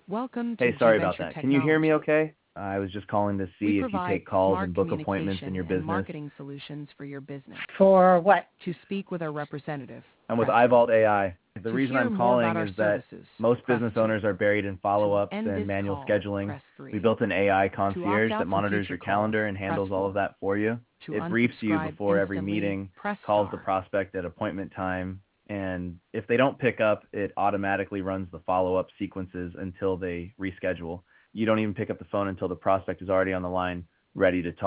Welcome to Hey, sorry GVenture about that. Can you hear me Technologies. okay? I was just calling to We see if you provide take calls smart and book appointments in communication your and business. marketing solutions for your business. For what? To speak with a representative, I'm with press 1. iVault AI. The To reason hear I'm more calling about our is that services, most press business 2. owners are buried in To follow-ups end and this manual call, scheduling. press We 3. built an AI To opt concierge out that from monitors future your calls, calendar and press handles all of 4. that for you. To It briefs you unsubscribe before every instantly, meeting, press calls the star. prospect at appointment time, and if they don't pick up, it automatically runs the follow-up sequences until they reschedule. You don't even pick up the phone until the prospect is already on the line, ready to talk.